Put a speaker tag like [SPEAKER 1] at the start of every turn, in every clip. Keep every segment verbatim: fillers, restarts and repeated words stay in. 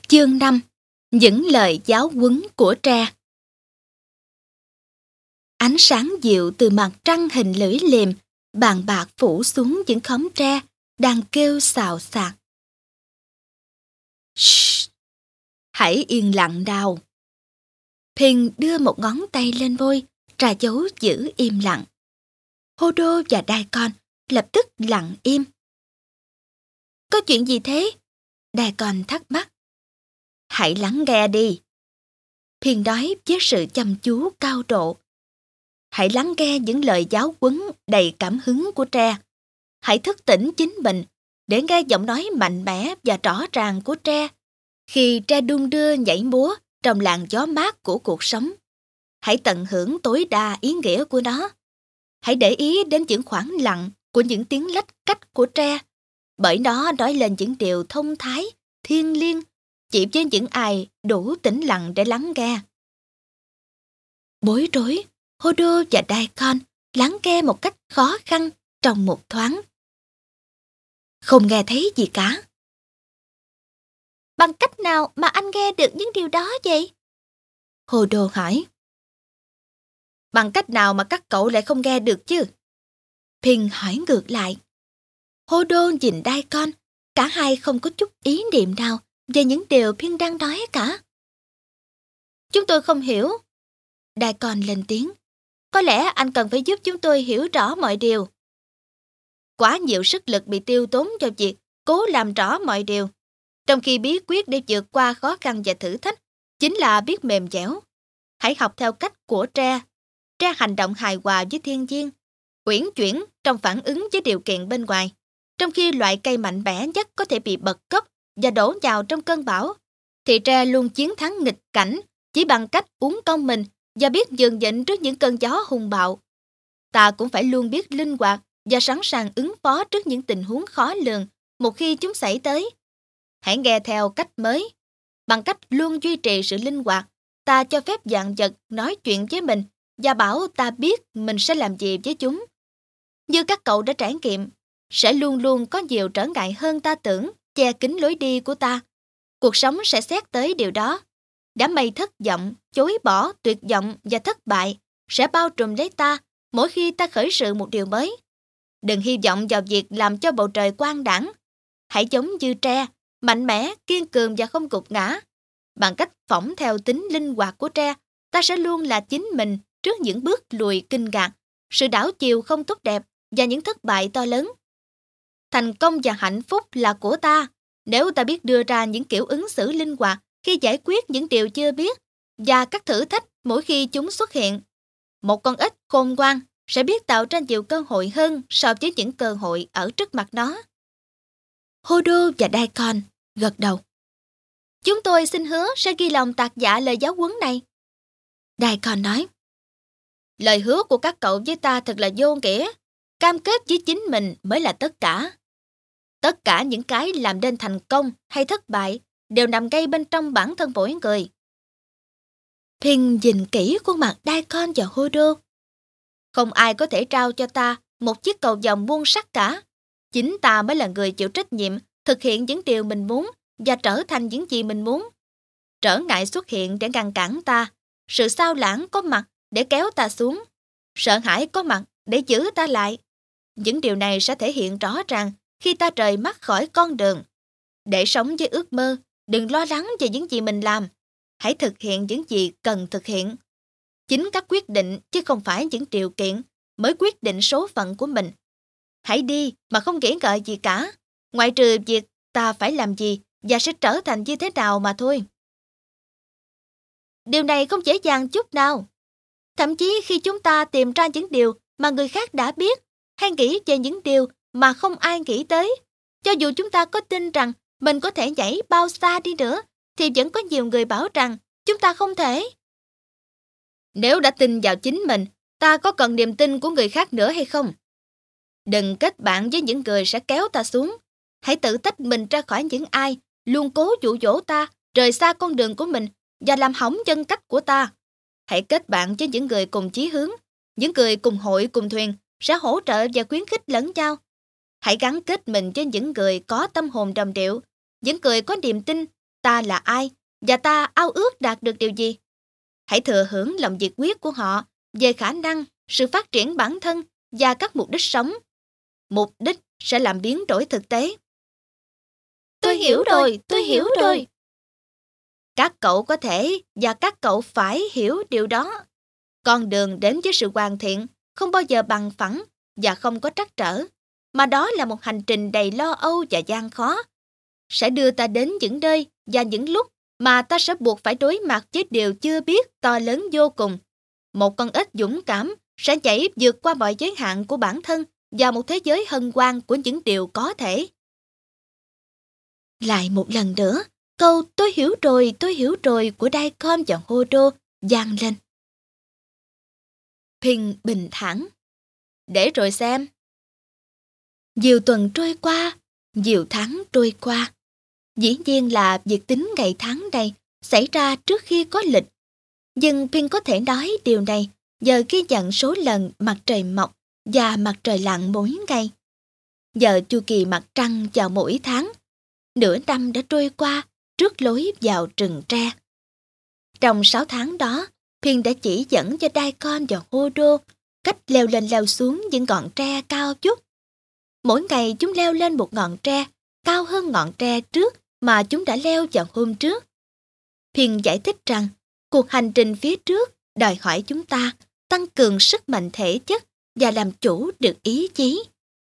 [SPEAKER 1] Chương năm. Những lời giáo huấn của tre. Ánh sáng dịu từ mặt trăng hình lưỡi liềm bàn bạc phủ xuống những khóm tre đang kêu xào xạc. Shh! Hãy yên lặng nào. Phin đưa một ngón tay lên môi, ra dấu giữ im lặng. Hodo và Daikon lập tức lặng im. Có chuyện gì thế? Daikon thắc mắc. Hãy lắng nghe đi. Phin nói với sự chăm chú cao độ. Hãy lắng nghe những lời giáo huấn đầy cảm hứng của tre. Hãy thức tỉnh chính mình để nghe giọng nói mạnh mẽ và rõ ràng của tre khi tre đung đưa nhảy múa trong làn gió mát của cuộc sống. Hãy tận hưởng tối đa ý nghĩa của nó. Hãy để ý đến những khoảng lặng của những tiếng lách cách của tre, bởi nó nói lên những điều thông thái, thiêng liêng chỉ với những ai đủ tĩnh lặng để lắng nghe. Bối rối, Hodo và Daikon lắng nghe một cách khó khăn trong một thoáng. Không nghe thấy gì cả. Bằng cách nào mà anh nghe được những điều đó vậy? Hodo hỏi. Bằng cách nào mà các cậu lại không nghe được chứ? Phin hỏi ngược lại. Hodo nhìn Daikon, cả hai không có chút ý niệm nào về những điều Phin đang nói cả. Chúng tôi không hiểu. Daikon lên tiếng. Có lẽ anh cần phải giúp chúng tôi hiểu rõ mọi điều. Quá nhiều sức lực bị tiêu tốn cho việc cố làm rõ mọi điều, trong khi bí quyết để vượt qua khó khăn và thử thách chính là biết mềm dẻo. Hãy học theo cách của tre. Tre hành động hài hòa với thiên nhiên, uyển chuyển trong phản ứng với điều kiện bên ngoài, trong khi loại cây mạnh mẽ nhất có thể bị bật gốc và đổ vào trong cơn bão, thì tre luôn chiến thắng nghịch cảnh chỉ bằng cách uốn cong mình và biết nhường nhịn trước những cơn gió hung bạo. Ta cũng phải luôn biết linh hoạt và sẵn sàng ứng phó trước những tình huống khó lường một khi chúng xảy tới. Hãy nghe theo cách mới. Bằng cách luôn duy trì sự linh hoạt, ta cho phép vạn vật nói chuyện với mình và bảo ta biết mình sẽ làm gì với chúng. Như các cậu đã trải nghiệm, sẽ luôn luôn có nhiều trở ngại hơn ta tưởng che kín lối đi của ta. Cuộc sống sẽ xét tới điều đó. Đám mây thất vọng, chối bỏ, tuyệt vọng và thất bại sẽ bao trùm lấy ta mỗi khi ta khởi sự một điều mới. Đừng hy vọng vào việc làm cho bầu trời quang đãng. Hãy giống như tre, mạnh mẽ, kiên cường và không gục ngã. Bằng cách phỏng theo tính linh hoạt của tre, ta sẽ luôn là chính mình trước những bước lùi kinh ngạc, sự đảo chiều không tốt đẹp và những thất bại to lớn. Thành công và hạnh phúc là của ta nếu ta biết đưa ra những kiểu ứng xử linh hoạt khi giải quyết những điều chưa biết và các thử thách mỗi khi chúng xuất hiện. Một con ếch khôn ngoan sẽ biết tạo ra nhiều cơ hội hơn so với những cơ hội ở trước mặt nó. Hodo và Daikon gật đầu. Chúng tôi xin hứa sẽ ghi lòng tạc dạ lời giáo huấn này. Daikon nói. Lời hứa của các cậu với ta thật là vô nghĩa. Cam kết với chính mình mới là tất cả. Tất cả những cái làm nên thành công hay thất bại đều nằm ngay bên trong bản thân mỗi người. Phin nhìn kỹ khuôn mặt Daikon và Hodo. Không ai có thể trao cho ta một chiếc cầu vồng muôn sắc cả. Chính ta mới là người chịu trách nhiệm thực hiện những điều mình muốn và trở thành những gì mình muốn. Trở ngại xuất hiện để ngăn cản ta, sự sao lãng có mặt để kéo ta xuống, sợ hãi có mặt để giữ ta lại. Những điều này sẽ thể hiện rõ ràng khi ta rời mắt khỏi con đường. Để sống với ước mơ, đừng lo lắng về những gì mình làm. Hãy thực hiện những gì cần thực hiện. Chính các quyết định chứ không phải những điều kiện mới quyết định số phận của mình. Hãy đi mà không nghĩ ngợi gì cả, ngoại trừ việc ta phải làm gì và sẽ trở thành như thế nào mà thôi. Điều này không dễ dàng chút nào. Thậm chí khi chúng ta tìm ra những điều mà người khác đã biết, hay nghĩ về những điều mà không ai nghĩ tới, cho dù chúng ta có tin rằng mình có thể nhảy bao xa đi nữa, thì vẫn có nhiều người bảo rằng chúng ta không thể. Nếu đã tin vào chính mình, ta có cần niềm tin của người khác nữa hay không? Đừng kết bạn với những người sẽ kéo ta xuống. Hãy tự tách mình ra khỏi những ai luôn cố dụ dỗ ta rời xa con đường của mình và làm hỏng chân cách của ta. Hãy kết bạn với những người cùng chí hướng, những người cùng hội cùng thuyền sẽ hỗ trợ và khuyến khích lẫn nhau. Hãy gắn kết mình với những người có tâm hồn đồng điệu, những người có niềm tin, ta là ai và ta ao ước đạt được điều gì. Hãy thừa hưởng lòng nhiệt huyết của họ về khả năng, sự phát triển bản thân và các mục đích sống. Mục đích sẽ làm biến đổi thực tế.
[SPEAKER 2] Tôi hiểu rồi, tôi hiểu rồi.
[SPEAKER 1] Các cậu có thể và các cậu phải hiểu điều đó. Con đường đến với sự hoàn thiện không bao giờ bằng phẳng và không có trắc trở, mà đó là một hành trình đầy lo âu và gian khó. Sẽ đưa ta đến những nơi và những lúc mà ta sẽ buộc phải đối mặt với điều chưa biết to lớn vô cùng. Một con ếch dũng cảm sẽ nhảy vượt qua mọi giới hạn của bản thân vào một thế giới hân hoan của những điều có thể. Lại một lần nữa, câu tôi hiểu rồi, tôi hiểu rồi của Daikon và Hodo vang lên. Phin bình thản. Để rồi xem. Nhiều tuần trôi qua, nhiều tháng trôi qua. Dĩ nhiên là việc tính ngày tháng này xảy ra trước khi có lịch. Nhưng Phin có thể nói điều này giờ ghi nhận số lần mặt trời mọc và mặt trời lặn mỗi ngày. Giờ chu kỳ mặt trăng vào mỗi tháng. Nửa năm đã trôi qua trước lối vào rừng tre. Trong sáu tháng đó, Phin đã chỉ dẫn cho Daikon và Hodo cách leo lên leo xuống những ngọn tre cao chút. Mỗi ngày chúng leo lên một ngọn tre cao hơn ngọn tre trước mà chúng đã leo vào hôm trước. Phin giải thích rằng cuộc hành trình phía trước đòi hỏi chúng ta tăng cường sức mạnh thể chất và làm chủ được ý chí.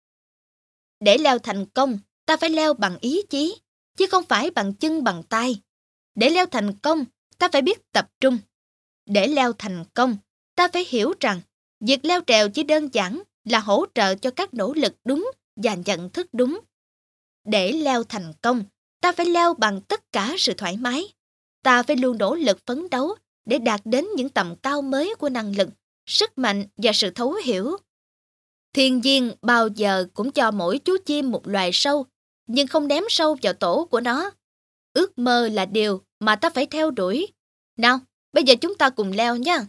[SPEAKER 1] Để leo thành công, ta phải leo bằng ý chí, chứ không phải bằng chân bằng tay. Để leo thành công, ta phải biết tập trung. Để leo thành công, ta phải hiểu rằng việc leo trèo chỉ đơn giản là hỗ trợ cho các nỗ lực đúng và nhận thức đúng. Để leo thành công, ta phải leo bằng tất cả sự thoải mái. Ta phải luôn nỗ lực phấn đấu để đạt đến những tầm cao mới của năng lực, sức mạnh và sự thấu hiểu. Thiên nhiên bao giờ cũng cho mỗi chú chim một loài sâu, nhưng không ném sâu vào tổ của nó. Ước mơ là điều mà ta phải theo đuổi. Nào, bây giờ chúng ta cùng leo nha.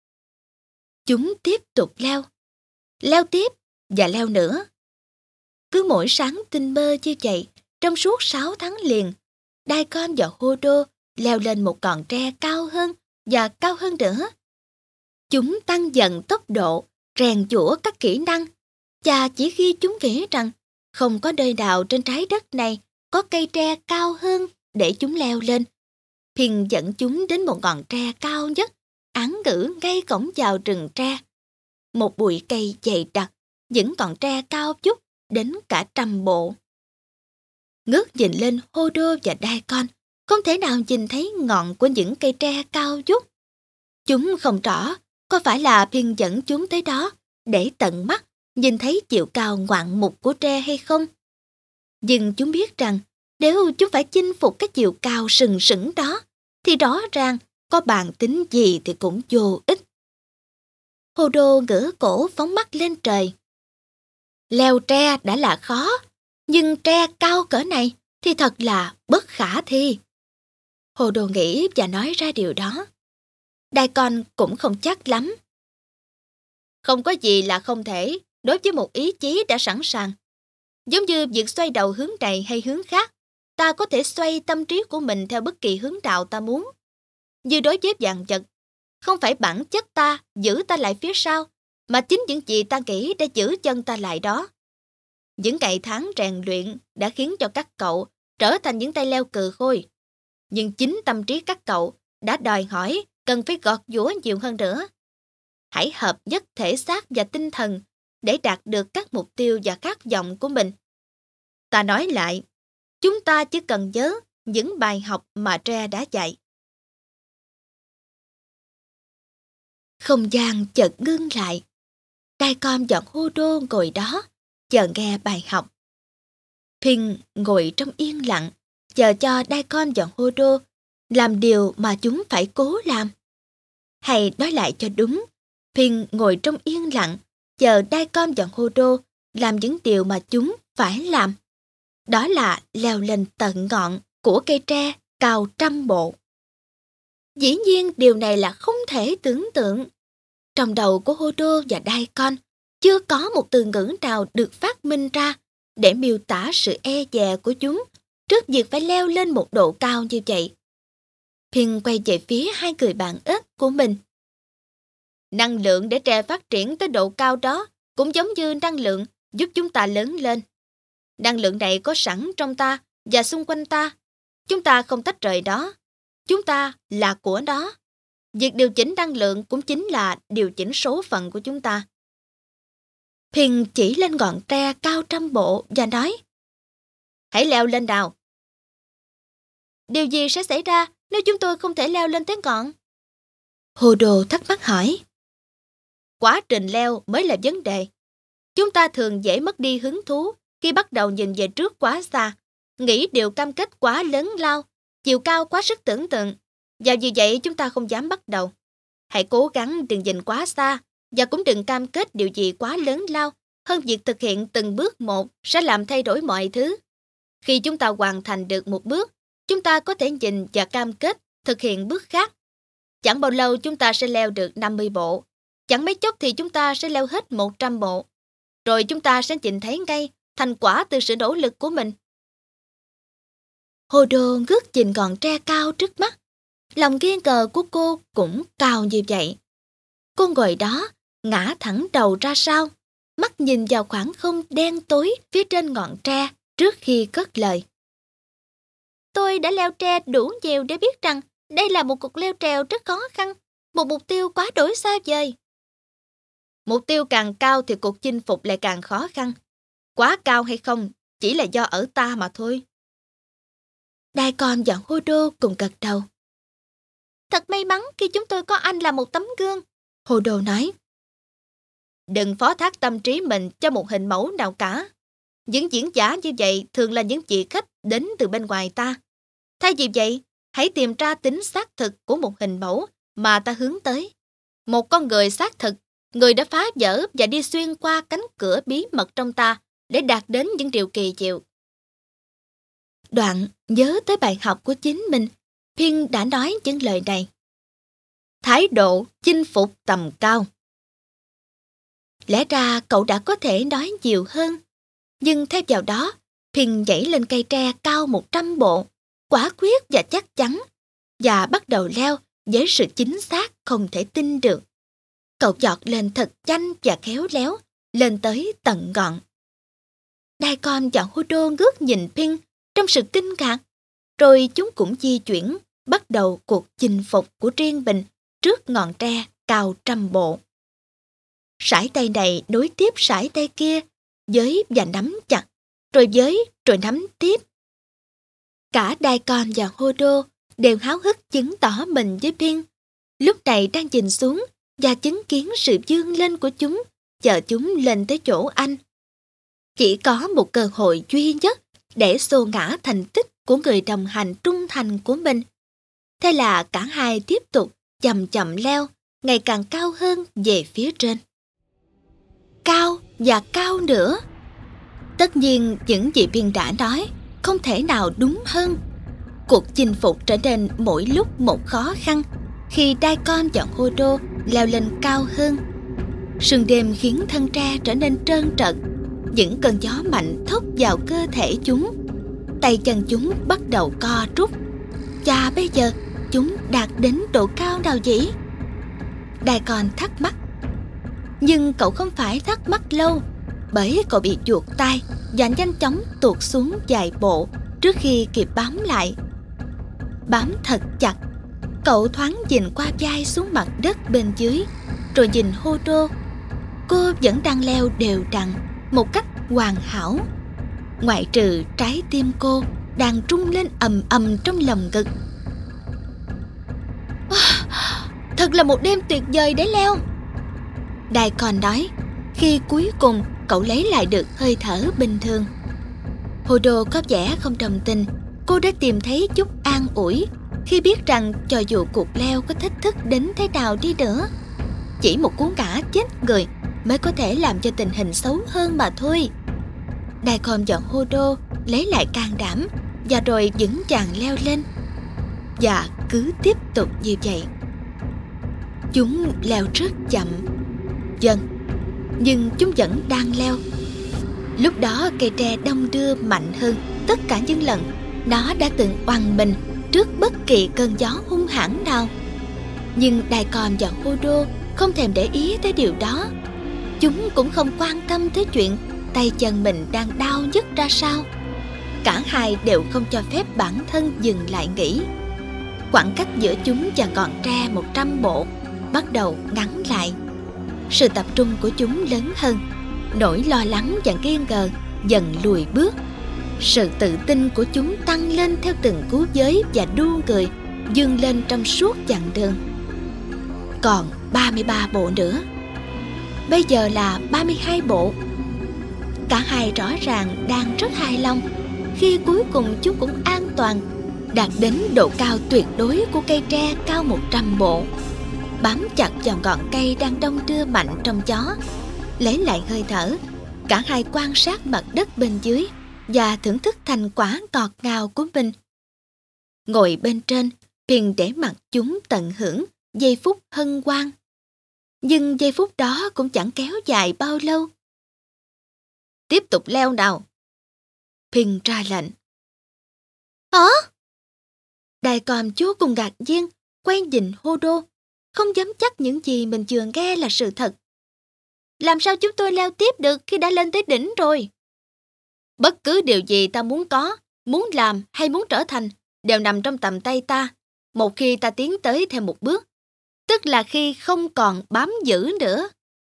[SPEAKER 1] Chúng tiếp tục leo, leo tiếp và leo nữa. Cứ mỗi sáng tinh mơ như vậy, trong suốt sáu tháng liền, Daikon và Hodo leo lên một ngọn tre cao hơn và cao hơn nữa. Chúng tăng dần tốc độ, rèn giũa các kỹ năng, và chỉ khi chúng nghĩ rằng không có nơi nào trên trái đất này có cây tre cao hơn để chúng leo lên, Phin dẫn chúng đến một ngọn tre cao nhất, án ngữ ngay cổng vào rừng tre. Một bụi cây dày đặc, những ngọn tre cao chút đến cả trăm bộ. Ngước nhìn lên Hodo và Daikon, không thể nào nhìn thấy ngọn của những cây tre cao chút. Chúng không rõ có phải là Phin dẫn chúng tới đó để tận mắt nhìn thấy chiều cao ngoạn mục của tre hay không. Nhưng chúng biết rằng nếu chúng phải chinh phục cái chiều cao sừng sững đó, thì rõ ràng có bản tính gì thì cũng vô ích. Hodo ngửa cổ phóng mắt lên trời. Leo tre đã là khó, nhưng tre cao cỡ này thì thật là bất khả thi. Hodo nghĩ và nói ra điều đó. Daikon cũng không chắc lắm. Không có gì là không thể đối với một ý chí đã sẵn sàng. Giống như việc xoay đầu hướng này hay hướng khác, ta có thể xoay tâm trí của mình theo bất kỳ hướng nào ta muốn. Như đối với vạn vật, không phải bản chất ta giữ ta lại phía sau, mà chính những gì ta nghĩ đã giữ chân ta lại đó. Những ngày tháng rèn luyện đã khiến cho các cậu trở thành những tay leo cừ khôi. Nhưng chính tâm trí các cậu đã đòi hỏi cần phải gọt giũa nhiều hơn nữa. Hãy hợp nhất thể xác và tinh thần để đạt được các mục tiêu và khát vọng của mình. Ta nói lại, chúng ta chỉ cần nhớ những bài học mà tre đã dạy. Không gian chợt ngưng lại. Daikon và Hodo ngồi đó, chờ nghe bài học. Phin ngồi trong yên lặng, chờ cho Daikon và Hodo làm điều mà chúng phải cố làm. Hay nói lại cho đúng, Phin ngồi trong yên lặng, chờ Daikon và Hodo làm những điều mà chúng phải làm. Đó là leo lên tận ngọn của cây tre cao trăm bộ. Dĩ nhiên điều này là không thể tưởng tượng. Trong đầu của Hodo và Daikon chưa có một từ ngữ nào được phát minh ra để miêu tả sự e dè của chúng trước việc phải leo lên một độ cao như vậy. Phin quay về phía hai người bạn ếch của mình. Năng lượng để tre phát triển tới độ cao đó cũng giống như năng lượng giúp chúng ta lớn lên. Năng lượng này có sẵn trong ta và xung quanh ta. Chúng ta không tách rời đó. Chúng ta là của nó. Việc điều chỉnh năng lượng cũng chính là điều chỉnh số phận của chúng ta. Phin chỉ lên ngọn tre cao trăm bộ và nói: Hãy leo lên nào. Điều gì sẽ xảy ra nếu chúng tôi không thể leo lên tới ngọn? Hồ Đồ thắc mắc hỏi. Quá trình leo mới là vấn đề. Chúng ta thường dễ mất đi hứng thú khi bắt đầu nhìn về trước quá xa, nghĩ điều cam kết quá lớn lao, chiều cao quá sức tưởng tượng, và vì vậy chúng ta không dám bắt đầu. Hãy cố gắng đừng nhìn quá xa và cũng đừng cam kết điều gì quá lớn lao hơn việc thực hiện từng bước một sẽ làm thay đổi mọi thứ. Khi chúng ta hoàn thành được một bước, chúng ta có thể nhìn và cam kết thực hiện bước khác. Chẳng bao lâu chúng ta sẽ leo được năm mươi bộ. Chẳng mấy chốc thì chúng ta sẽ leo hết một trăm bộ. Rồi chúng ta sẽ nhìn thấy ngay thành quả từ sự nỗ lực của mình. Hồ Đồ ngước nhìn ngọn tre cao trước mắt. Lòng nghi ngờ của cô cũng cao như vậy. Cô ngồi đó, ngã thẳng đầu ra sau, mắt nhìn vào khoảng không đen tối phía trên ngọn tre trước khi cất lời. Tôi đã leo tre đủ nhiều để biết rằng đây là một cuộc leo trèo rất khó khăn, một mục tiêu quá đổi xa vời. Mục tiêu càng cao thì cuộc chinh phục lại càng khó khăn. Quá cao hay không chỉ là do ở ta mà thôi. Daikon và Hồ Đồ cùng gật đầu. Thật may mắn khi chúng tôi có anh là một tấm gương, Hồ Đồ nói. Đừng phó thác tâm trí mình cho một hình mẫu nào cả. Những diễn giả như vậy thường là những vị khách đến từ bên ngoài ta. Thay vì vậy, hãy tìm ra tính xác thực của một hình mẫu mà ta hướng tới. Một con người xác thực, người đã phá vỡ và đi xuyên qua cánh cửa bí mật trong ta để đạt đến những điều kỳ diệu. Đoạn nhớ tới bài học của chính mình, Phin đã nói những lời này. Thái độ chinh phục tầm cao. Lẽ ra cậu đã có thể nói nhiều hơn, nhưng thay vào đó, Phin nhảy lên cây tre cao một trăm bộ, quả quyết và chắc chắn, và bắt đầu leo với sự chính xác không thể tin được. Cậu giọt lên thật nhanh và khéo léo, lên tới tận ngọn. Daikon và Hồ Đồ ngước nhìn Phin trong sự kinh ngạc, rồi chúng cũng di chuyển, bắt đầu cuộc chinh phục của riêng mình trước ngọn tre cao trăm bộ. Sải tay này nối tiếp sải tay kia, với và nắm chặt, rồi với rồi nắm tiếp. Cả Daikon và Hồ Đồ đều háo hức chứng tỏ mình với Phin, lúc này đang nhìn xuống và chứng kiến sự vươn lên của chúng, chờ chúng lên tới chỗ anh. Chỉ có một cơ hội duy nhất để xô ngã thành tích của người đồng hành trung thành của mình. Thế là cả hai tiếp tục chậm chậm leo, ngày càng cao hơn về phía trên. Cao và cao nữa. Tất nhiên những gì Phin đã nói không thể nào đúng hơn. Cuộc chinh phục trở nên mỗi lúc một khó khăn khi Daikon và Hồ Đồ leo lên cao hơn. Sương đêm khiến thân tre trở nên trơn trật. Những cơn gió mạnh thốc vào cơ thể chúng. Tay chân chúng bắt đầu co rút. Và bây giờ chúng đạt đến độ cao nào nhỉ? Daikon thắc mắc. Nhưng cậu không phải thắc mắc lâu, bởi cậu bị chuột tay và nhanh chóng tuột xuống vài bộ trước khi kịp bám lại. Bám thật chặt, cậu thoáng nhìn qua vai xuống mặt đất bên dưới, rồi nhìn Hồ Đồ. Cô vẫn đang leo đều đặn một cách hoàn hảo, ngoại trừ trái tim cô đang rung lên ầm ầm trong lồng ngực. Thật là một đêm tuyệt vời để leo, Daikon nói, khi cuối cùng cậu lấy lại được hơi thở bình thường. Hồ Đồ có vẻ không đồng tình. Cô đã tìm thấy chút an ủi khi biết rằng cho dù cuộc leo có thách thức đến thế nào đi nữa, chỉ một cú ngã chết người mới có thể làm cho tình hình xấu hơn mà thôi. Daikon và Hồ Đồ lấy lại can đảm và rồi vững vàng leo lên. Và cứ tiếp tục như vậy. Chúng leo rất chậm. Vâng, nhưng chúng vẫn đang leo. Lúc đó cây tre đong đưa mạnh hơn tất cả những lần Nó đã từng oằn mình trước bất kỳ cơn gió hung hãn nào. Nhưng Daikon và Hodo không thèm để ý tới điều đó. Chúng cũng không quan tâm tới chuyện tay chân mình đang đau nhức ra sao. Cả hai đều không cho phép bản thân dừng lại nghỉ. Khoảng cách giữa chúng và ngọn tre một trăm bộ bắt đầu ngắn lại. Sự tập trung của chúng lớn hơn. Nỗi lo lắng và nghi ngờ dần lùi bước. Sự tự tin của chúng tăng lên theo từng cú giới và đu người dương lên trong suốt chặng đường. Còn ba mươi ba bộ nữa. Bây giờ là ba mươi hai bộ. Cả hai rõ ràng đang rất hài lòng khi cuối cùng chúng cũng an toàn đạt đến độ cao tuyệt đối của cây tre cao một trăm bộ. Bám chặt vào ngọn cây đang đong đưa mạnh trong gió. Lấy lại hơi thở, cả hai quan sát mặt đất bên dưới và thưởng thức thành quả ngọt ngào của mình. Ngồi bên trên, Phin để mặc chúng tận hưởng giây phút hân hoan. Nhưng giây phút đó cũng chẳng kéo dài bao lâu. Tiếp tục leo nào. Phin ra lệnh. Hả? Daikon vô cùng ngạc nhiên, quay nhìn Hodo, không dám chắc những gì mình vừa nghe là sự thật. Làm sao chúng tôi leo tiếp được khi đã lên tới đỉnh rồi? Bất cứ điều gì ta muốn có, muốn làm hay muốn trở thành đều nằm trong tầm tay ta, một khi ta tiến tới thêm một bước, tức là khi không còn bám giữ nữa.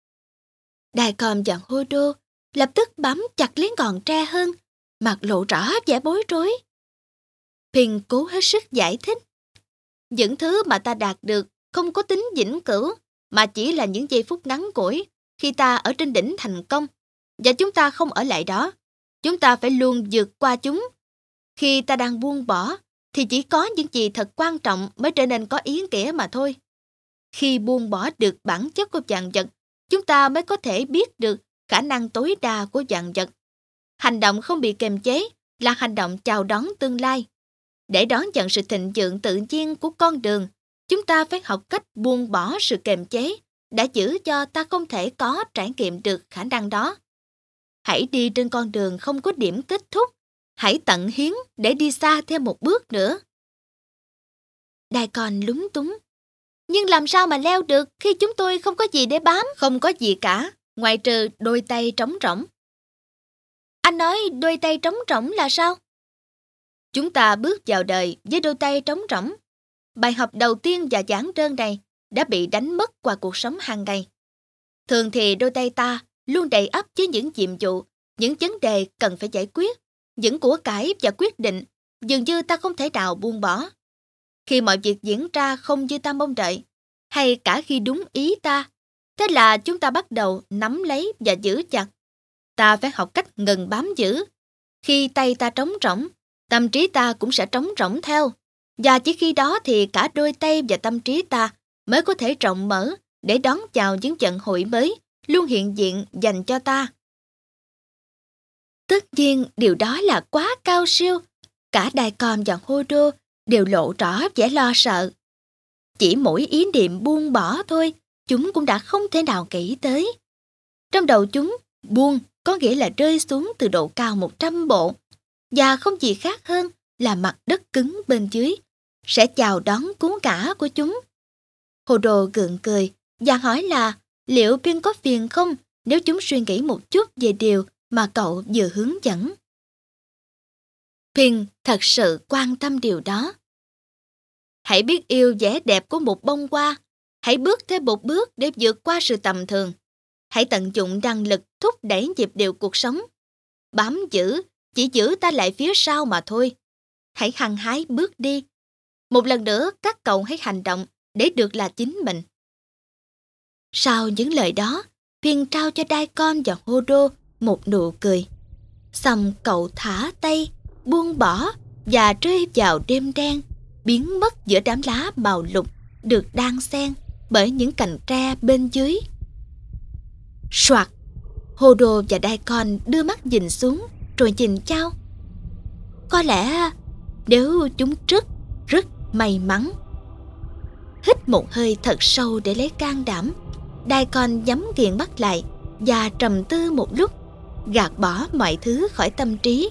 [SPEAKER 1] Daikon và Hodo lập tức bám chặt lấy ngọn tre hơn, mặt lộ rõ vẻ bối rối. Phin cố hết sức giải thích. Những thứ mà ta đạt được không có tính vĩnh cửu, mà chỉ là những giây phút ngắn ngủi khi ta ở trên đỉnh thành công, và chúng ta không ở lại đó. Chúng ta phải luôn vượt qua chúng. Khi ta đang buông bỏ, thì chỉ có những gì thật quan trọng mới trở nên có ý nghĩa mà thôi. Khi buông bỏ được bản chất của vạn vật, chúng ta mới có thể biết được khả năng tối đa của vạn vật. Hành động không bị kiềm chế là hành động chào đón tương lai. Để đón nhận sự thịnh vượng tự nhiên của con đường, chúng ta phải học cách buông bỏ sự kiềm chế đã giữ cho ta không thể có trải nghiệm được khả năng đó. Hãy đi trên con đường không có điểm kết thúc. Hãy tận hiến để đi xa thêm một bước nữa. Daikon lúng túng. Nhưng làm sao mà leo được khi chúng tôi không có gì để bám? Không có gì cả, ngoại trừ đôi tay trống rỗng. Anh nói đôi tay trống rỗng là sao? Chúng ta bước vào đời với đôi tay trống rỗng. Bài học đầu tiên và giản đơn này đã bị đánh mất qua cuộc sống hàng ngày. Thường thì đôi tay ta luôn đầy ắp với những nhiệm vụ, những vấn đề cần phải giải quyết, những của cải và quyết định dường như ta không thể nào buông bỏ. Khi mọi việc diễn ra không như ta mong đợi, hay cả khi đúng ý ta, thế là chúng ta bắt đầu nắm lấy và giữ chặt. Ta phải học cách ngừng bám giữ. Khi tay ta trống rỗng, tâm trí ta cũng sẽ trống rỗng theo. Và chỉ khi đó thì cả đôi tay và tâm trí ta mới có thể rộng mở để đón chào những vận hội mới luôn hiện diện dành cho ta. Tất nhiên điều đó là quá cao siêu. Cả Daikon và Hodo đều lộ rõ vẻ lo sợ. Chỉ mỗi ý niệm buông bỏ thôi, chúng cũng đã không thể nào nghĩ tới. Trong đầu chúng, buông có nghĩa là rơi xuống từ độ cao một trăm bộ, và không gì khác hơn là mặt đất cứng bên dưới sẽ chào đón cú ngã của chúng. Hodo gượng cười và hỏi là liệu Phin có phiền không nếu chúng suy nghĩ một chút về điều mà cậu vừa hướng dẫn. Phin thật sự quan tâm điều đó. Hãy biết yêu vẻ đẹp của một bông hoa. Hãy bước thêm một bước để vượt qua sự tầm thường. Hãy tận dụng năng lực thúc đẩy nhịp điệu cuộc sống. Bám giữ, chỉ giữ ta lại phía sau mà thôi. Hãy hăng hái bước đi. Một lần nữa các cậu hãy hành động để được là chính mình. Sau những lời đó, Phin trao cho Daikon và Hodo một nụ cười. Xong cậu thả tay, buông bỏ và rơi vào đêm đen, biến mất giữa đám lá màu lục được đan xen bởi những cành tre bên dưới. Soạt, Hodo và Daikon đưa mắt nhìn xuống rồi nhìn nhau. Có lẽ nếu chúng rất, rất may mắn. Hít một hơi thật sâu để lấy can đảm, Daikon nhắm nghiền mắt lại và trầm tư một lúc, gạt bỏ mọi thứ khỏi tâm trí.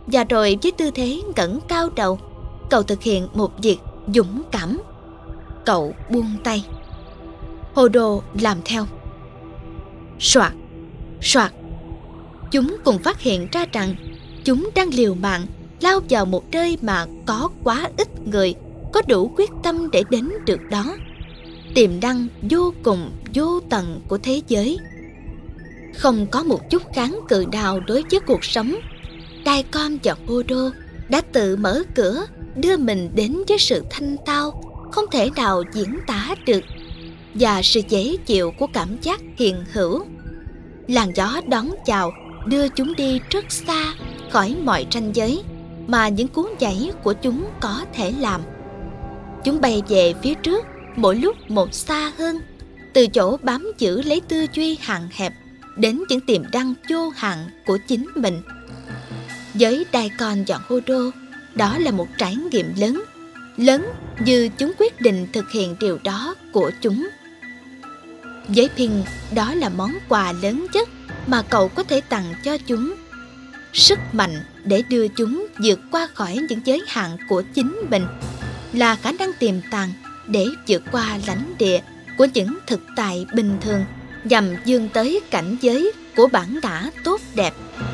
[SPEAKER 1] Và rồi với tư thế ngẩng cao đầu, cậu thực hiện một việc dũng cảm. Cậu buông tay. Hồ Đồ làm theo. Soạt, soạt. Chúng cùng phát hiện ra rằng chúng đang liều mạng lao vào một nơi mà có quá ít người có đủ quyết tâm để đến được đó. Tiềm năng vô cùng vô tận của thế giới. Không có một chút kháng cự nào đối với cuộc sống. Daikon và Hodo đã tự mở cửa đưa mình đến với sự thanh tao không thể nào diễn tả được và sự dễ chịu của cảm giác hiện hữu. Làn gió đón chào đưa chúng đi rất xa khỏi mọi ranh giới mà những cuốn nhảy của chúng có thể làm. Chúng bay về phía trước mỗi lúc một xa hơn, từ chỗ bám giữ lấy tư duy hạn hẹp đến những tiềm năng vô hạn của chính mình. Với Daikon và Hodo, đó là một trải nghiệm lớn, lớn như chúng quyết định thực hiện điều đó của chúng. Với Ping, đó là món quà lớn nhất mà cậu có thể tặng cho chúng. Sức mạnh để đưa chúng vượt qua khỏi những giới hạn của chính mình, là khả năng tiềm tàng để vượt qua lãnh địa của những thực tại bình thường nhằm vươn tới cảnh giới của bản ngã tốt đẹp.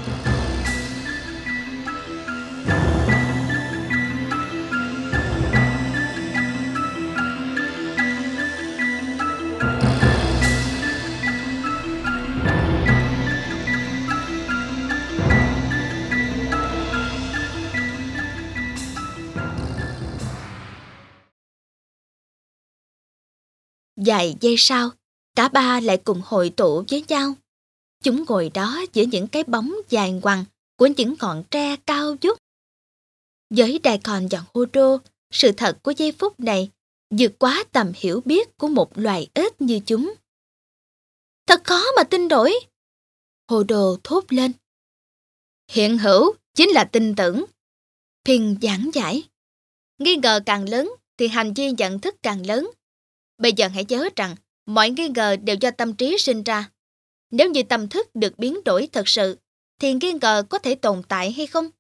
[SPEAKER 1] Vài giây sau, cả ba lại cùng hội tụ với nhau. Chúng ngồi đó giữa những cái bóng dài ngoằng của những ngọn tre cao vút. Với Daikon và Hodo, sự thật của giây phút này vượt quá tầm hiểu biết của một loài ếch như chúng. Thật khó mà tin nổi, Hodo thốt lên. Hiện hữu chính là tin tưởng, Ping giảng giải. Nghi ngờ càng lớn thì hành vi nhận thức càng lớn. Bây giờ hãy nhớ rằng mọi nghi ngờ đều do tâm trí sinh ra. Nếu như tâm thức được biến đổi thật sự, thì nghi ngờ có thể tồn tại hay không?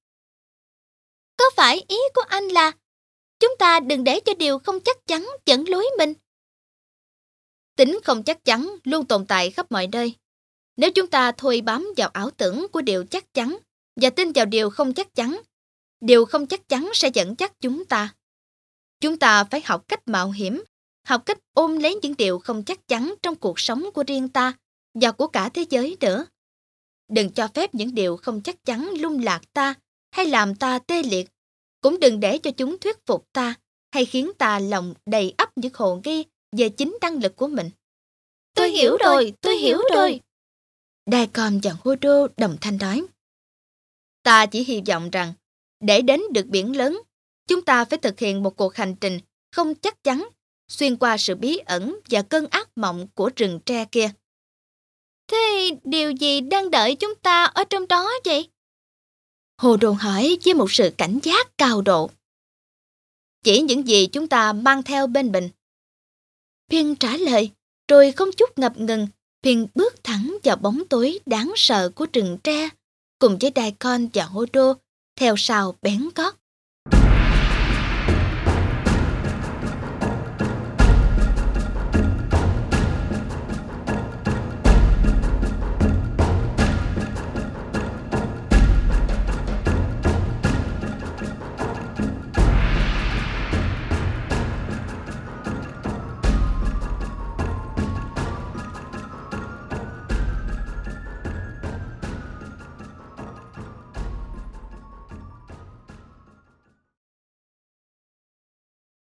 [SPEAKER 2] Có phải ý của anh là chúng ta đừng để cho điều không chắc chắn dẫn lối mình?
[SPEAKER 1] Tính không chắc chắn luôn tồn tại khắp mọi nơi. Nếu chúng ta thôi bám vào ảo tưởng của điều chắc chắn và tin vào điều không chắc chắn, điều không chắc chắn sẽ dẫn dắt chúng ta. Chúng ta phải học cách mạo hiểm, học cách ôm lấy những điều không chắc chắn trong cuộc sống của riêng ta và của cả thế giới nữa. Đừng cho phép những điều không chắc chắn lung lạc ta hay làm ta tê liệt. Cũng đừng để cho chúng thuyết phục ta hay khiến ta lòng đầy ắp những hồ nghi về chính năng lực của mình.
[SPEAKER 2] Tôi hiểu rồi, tôi hiểu rồi.
[SPEAKER 1] Daikon và Hodo đồng thanh nói. Ta chỉ hy vọng rằng để đến được biển lớn, chúng ta phải thực hiện một cuộc hành trình không chắc chắn xuyên qua sự bí ẩn và cơn ác mộng của rừng tre kia.
[SPEAKER 2] Thế điều gì đang đợi chúng ta ở trong đó vậy?
[SPEAKER 1] Hồ Đồn hỏi với một sự cảnh giác cao độ. Chỉ những gì chúng ta mang theo bên mình. Ping trả lời, rồi không chút ngập ngừng, Ping bước thẳng vào bóng tối đáng sợ của rừng tre, cùng với Daikon và Hodo theo sau bén gót.